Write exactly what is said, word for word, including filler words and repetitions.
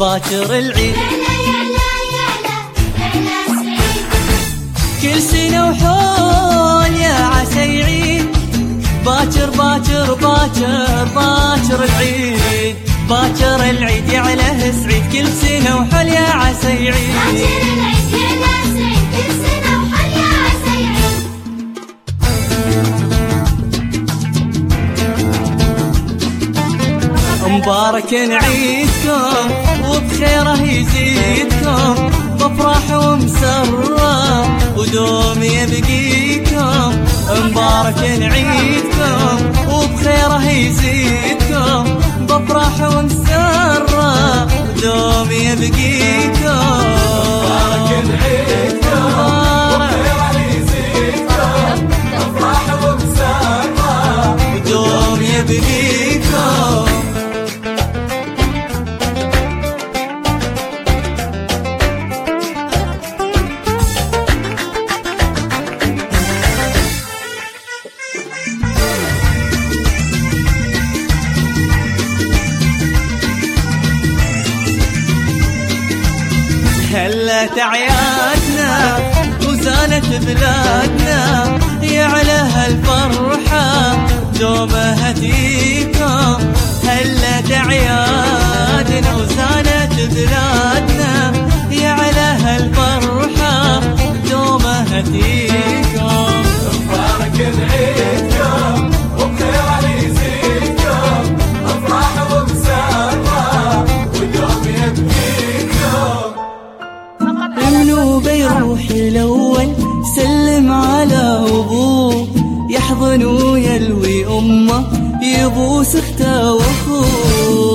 باكر العيد كل سنة وحول يا عسى يعيد باكر باكر باكر باكر العيد باكر العيد يا عليه سعيد كل سنة وحول يا عسى يعيد مبارك عيدكم وبخيره يزيدكم بفرح ومسرة ودوم يبقيكم مبارك عيدكم وبخيره يزيدكم بفرح ومسرة ودوم يبقيكم مبارك عيدكم وبخيره يزيدكم بفرح ومسرة ودوم يبقيكم هلت عيادنا وزانت بلادنا يا على هالفرحة دوم هديكم هلت عيادنا وزانت بلادنا يا على هالفرحة دوم هديكم مبارك عيدكم وبخير يزيدكم افراح ومسرة ودوم يبقيكم منو بيروح الأول سلم على أبوه يحضن ويلوي أمه يبوس اخته واخوه